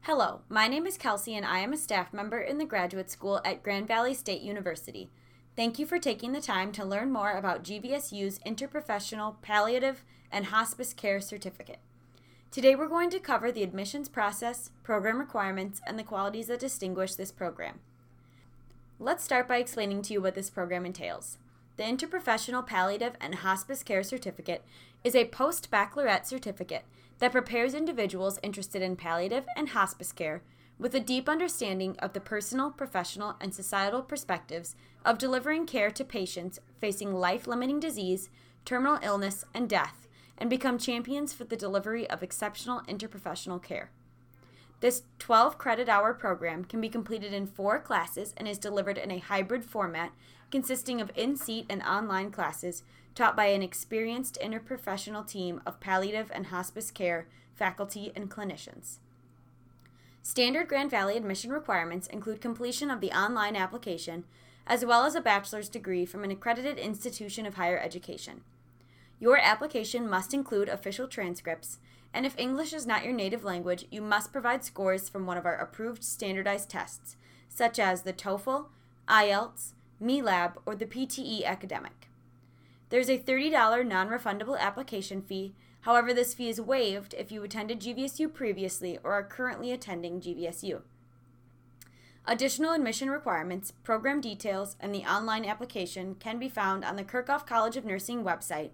Hello, my name is Kelsey and I am a staff member in the graduate school at Grand Valley State University. Thank you for taking the time to learn more about GVSU's Interprofessional Palliative and Hospice Care Certificate. Today we're going to cover the admissions process, program requirements, and the qualities that distinguish this program. Let's start by explaining to you what this program entails. The Interprofessional Palliative and Hospice Care Certificate is a post-baccalaureate certificate that prepares individuals interested in palliative and hospice care with a deep understanding of the personal, professional, and societal perspectives of delivering care to patients facing life-limiting disease, terminal illness, and death, and become champions for the delivery of exceptional interprofessional care. This 12-credit-hour program can be completed in 4 classes and is delivered in a hybrid format consisting of in-seat and online classes taught by an experienced interprofessional team of palliative and hospice care faculty and clinicians. Standard Grand Valley admission requirements include completion of the online application, as well as a bachelor's degree from an accredited institution of higher education. Your application must include official transcripts, and if English is not your native language, you must provide scores from one of our approved standardized tests, such as the TOEFL, IELTS, MELAB, or the PTE Academic. There's a $30 non-refundable application fee. However, this fee is waived if you attended GVSU previously or are currently attending GVSU. Additional admission requirements, program details, and the online application can be found on the Kirchhoff College of Nursing website,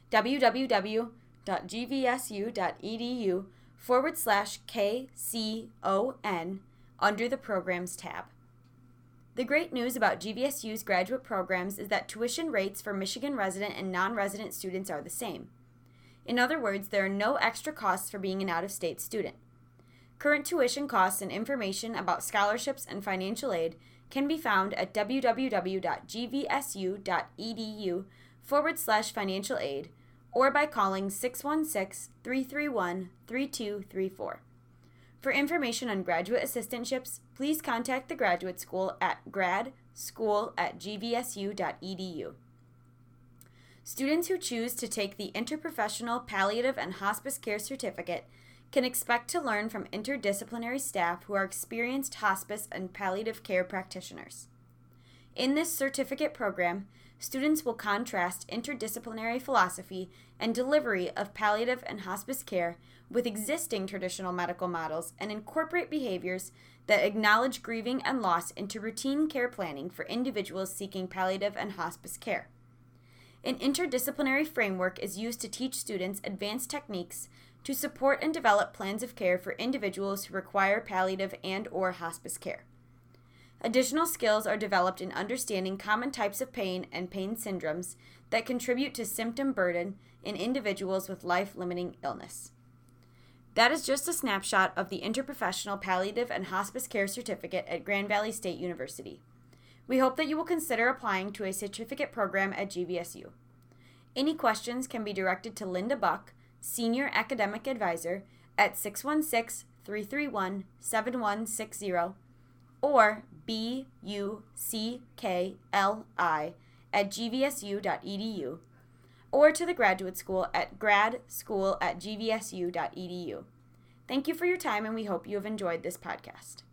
www.gvsu.edu/KCON under the Programs tab. The great news about GVSU's graduate programs is that tuition rates for Michigan resident and non-resident students are the same. In other words, there are no extra costs for being an out-of-state student. Current tuition costs and information about scholarships and financial aid can be found at www.gvsu.edu/financial aid or by calling 616-331-3234. For information on graduate assistantships, please contact the graduate school at gradschool@gvsu.edu. Students who choose to take the Interprofessional Palliative and Hospice Care Certificate can expect to learn from interdisciplinary staff who are experienced hospice and palliative care practitioners. In this certificate program, students will contrast interdisciplinary philosophy and delivery of palliative and hospice care with existing traditional medical models and incorporate behaviors that acknowledge grieving and loss into routine care planning for individuals seeking palliative and hospice care. An interdisciplinary framework is used to teach students advanced techniques to support and develop plans of care for individuals who require palliative and/or hospice care. Additional skills are developed in understanding common types of pain and pain syndromes that contribute to symptom burden in individuals with life-limiting illness. That is just a snapshot of the Interprofessional Palliative and Hospice Care Certificate at Grand Valley State University. We hope that you will consider applying to a certificate program at GVSU. Any questions can be directed to Linda Buck, Senior Academic Advisor, at 616-331-7160 or buckli@gvsu.edu, or to the graduate school at gradschool@gvsu.edu. Thank you for your time, and we hope you have enjoyed this podcast.